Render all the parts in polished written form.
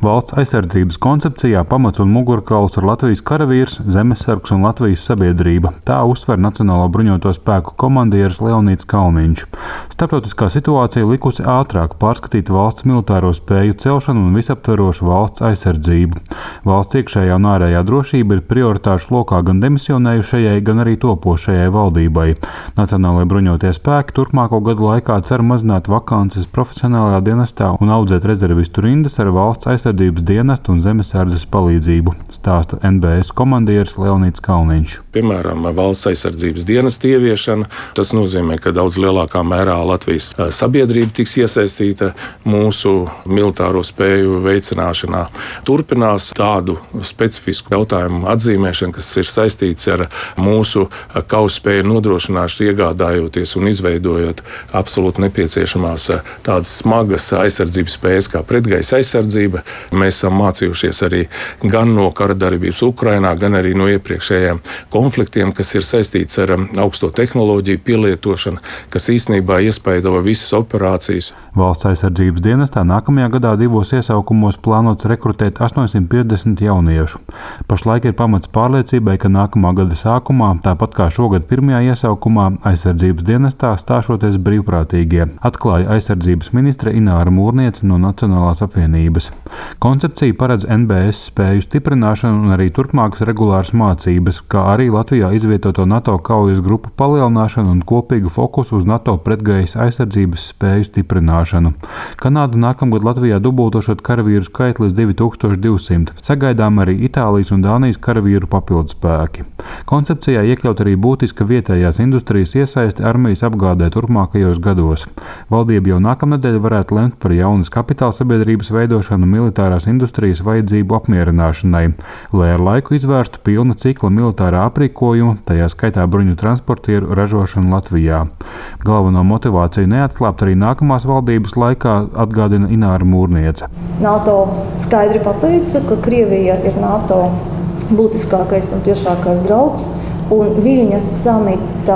Valsts aizsardzības koncepcijā pamats un mugurkauls ir Latvijas karavīrs, zemesargs un Latvijas sabiedrība. Tā uzsver Nacionālo bruņoto spēku komandieris Leonīds Kalniņš. Starptautiskā situācija likusi ātrāk pārskatīt valsts militāro spēju celšanu un visaptverošu valsts aizsardzību. Valsts iekšējā un ārējā drošība ir prioritāšu lokā gan demisionējušajai, gan arī topošajai valdībai. Nacionālajie bruņotie spēki turpmāko gadu laikā cer mazināt vakances profesionālajā dienestā un audzēt rezervistu rindas ar valsts aizsardzības dienestu un zemesardzes palīdzību, stāsta NBS komandieris Leonīds Kalniņš. Piemēram, valsts aizsardzības dienesta ieviešana. Tas nozīmē, ka daudz lielākā mērā Latvijas sabiedrība tiks iesaistīta mūsu militāro spēju veicināšanā. Turpinās tādu specifisku jautājumu atzīmēšanu, kas ir saistīts ar mūsu kaujaspēju nodrošināšanu, iegādājoties un izveidojot absolūti nepieciešamās tādas smagas aizsardzības spējas kā pretgaisa aizsardzība. Mēs esam mācījušies arī gan no kara darbības Ukrainā, gan arī no iepriekšējiem konfliktiem, kas ir saistīts ar augsto tehnoloģiju pielietošanu, kas īstenībā iespaido visas operācijas. Valsts aizsardzības dienestā nākamajā gadā 2 iesaukumos plānots rekrutēt 850 jauniešu. Pašlaik ir pamats pārliecībai, ka nākamā gada sākumā, tāpat kā šogad pirmajā iesaukumā, aizsardzības dienestā stāšoties brīvprātīgie, atklāja aizsardzības ministre Ināra Mūrniece no Nacionālās apvienības. Koncepcija paredz NBS spēju stiprināšanu un arī turpmākas regulāras mācības, kā arī Latvijā izvietoto NATO kaujas grupu palielināšanu un kopīgu fokusu uz NATO pretgaisa aizsardzības spēju stiprināšanu. Kanāda nākamgad Latvijā dubultošot karavīru skaitu līdz 2200. Sagaidām arī Itālijas un Dānijas karavīru papildspēki. Koncepcijā iekļaut arī būtiska vietējās industrijas iesaisti armijas apgādē turpmākajos gados. Valdība jau nākamnedēļ varētu lemt par jaunas kapitāla sabiedrības veidošanu militārās industrijas vajadzību apmierināšanai, lai ar laiku izvērstu pilna cikla militārā aprīkojuma, tajā skaitā bruņu transportieru ražošanu Latvijā. Galveno motivāciju neatslābt arī nākamās valdības laikā, atgādina Ināra Mūrniece. NATO skaidri pateica, ka Krievija ir NATO būtiskākais un tiešākais drauds, un Viļņas samita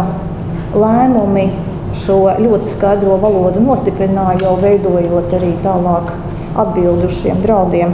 lēmumi šo ļoti skaidro valodu nostiprināja, jau veidojot arī tālāk atbildi uz šiem draudiem.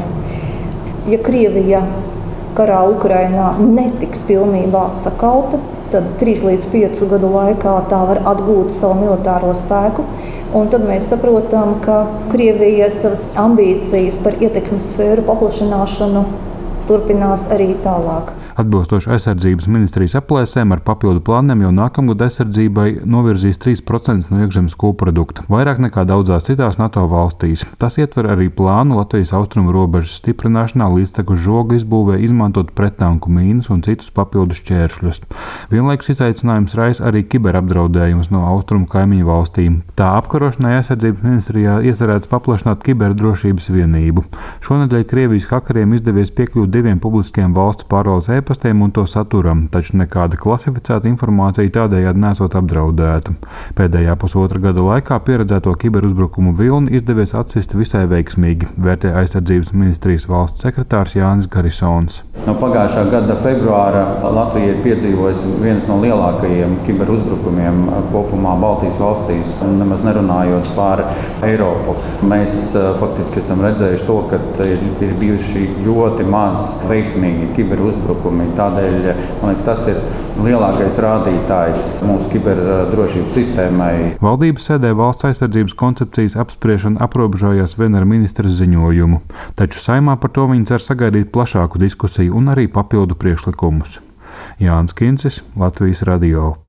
Ja Krievija karā Ukrainā netiks pilnībā sakauta, tad 3 līdz 5 gadu laikā tā var atgūt savu militāro spēku. Un tad mēs saprotam, ka Krievija savas ambīcijas par ietekmes sfēru paplašināšanu turpinās arī tālāk. Atbilstoši aizsardzības ministrijas aplēsēm ar papildu plāniem jau nākamgad aizsardzībai novirzīs 3% no iekšzemes koprodukta, vairāk nekā daudzās citās NATO valstīs. Tas ietver arī plānu Latvijas austrumu robežas stiprināšanā līdztekus žoga izbūvē izmantot prettanku mīnas un citus papildu šķēršļus. Vienlaikus izaicinājums raisa arī kiberapdraudējums no austrumu kaimiņu valstīm. Tā apkarošanai aizsardzības ministrijā iecerēts paplašināt kiberdrošības vienību. Šonedēļ Krievijas hakeriem izdevies piekļūt 2 publiskiem valsts pārvaldes e-pastiem un to saturam, taču nekāda klasificēta informācija tādējādi nesot apdraudēta. Pēdējā pusotra gada laikā pieredzēto kiberuzbrukumu vilni izdevies atsist visai veiksmīgi, vērtē aizsardzības ministrijas valsts sekretārs Jānis Garisons. No pagājušā gada februāra Latvija ir piedzīvojusi viens no lielākajiem kiberuzbrukumiem kopumā Baltijas valstīs, nemaz nerunājot par Eiropu. Mēs faktiski esam redzējuši to, ka ir bijuši ļoti maz veiksmīgi kiberuzbrukumi. Tādēļ, man liekas, tas ir lielākais rādītājs mūsu kiberdrošības sistēmai. Valdības sēdē valsts aizsardzības koncepcijas apspriešana aprobežojās vien ar ministres ziņojumu, taču Saeimā par to viņi cer sagaidīt plašāku diskusiju un arī papildu priekšlikumus. Jānis Kincis, Latvijas radio.